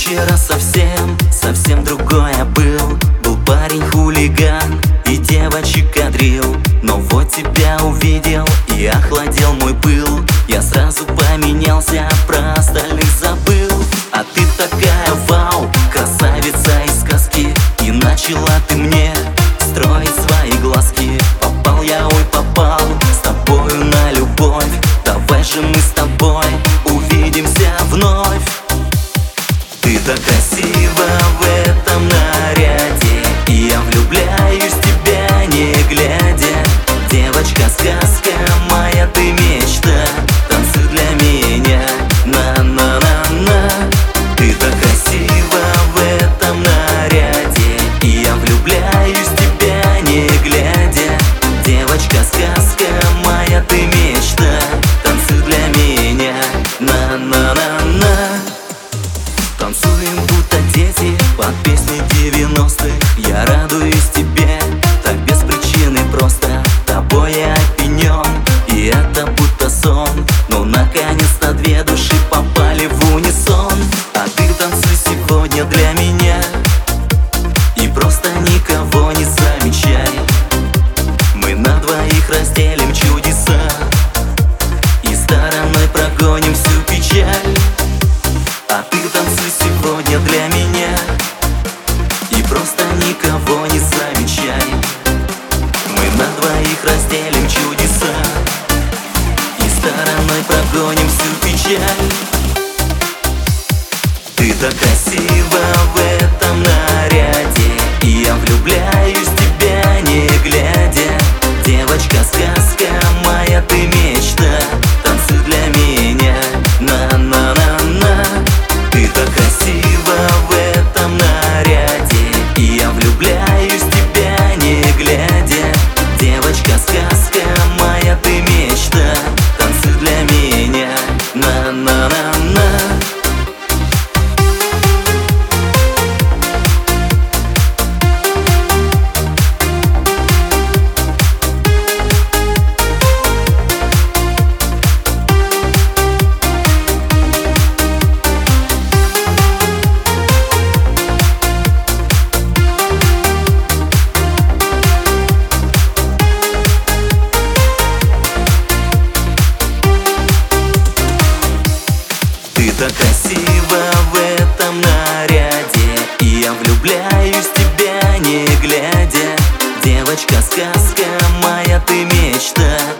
Вчера совсем другой я был. Был парень хулиган и девочек кадрил. Но вот тебя увидел и охладел мой пыл. Я сразу поменялся, про остальных забыл. А ты такая вау, красавица из сказки. И начала ты мне строить свои глазки. Попал я, ой, попал с тобою на любовь. Давай же мы с тобой увидимся вновь. Ты так красива в этом наряде, и я влюбляюсь в тебя не глядя. Девочка-сказка моя, ты мечта, танцуй для меня, на-на-на-на. Ты так красива в этом наряде, и я влюбляюсь в тебя не глядя. Девочка-сказка моя, ты мечта, танцуй для меня, на-на-на-на. Танцуем будто дети под песни 90-х. Я радуюсь тебе, так без причины просто. Тобой я опьянен, и это будто сон. Но наконец-то две души попали в унисон. А ты танцуй сегодня для меня и просто никого не замечай. Мы на двоих разделим чудеса и стороной прогоним всю печаль. А ты танцуй сегодня для меня и просто никого не замечай. Мы на двоих разделим чудеса и стороной прогоним всю печаль. Ты так красива в этом наряде, и я влюбляюсь в тебя не глядя. Девочка-сказка моя, ты мечта, танцуй для меня, на-на-на-на. Ты так красива в этом наряде, и я влюбляюсь в тебя не глядя. Девочка-сказка моя, ты мечта, танцуй для меня, на-на-на-на. Ты так красива в этом наряде, и я влюбляюсь в тебя не глядя. Девочка-сказка моя, ты мечта,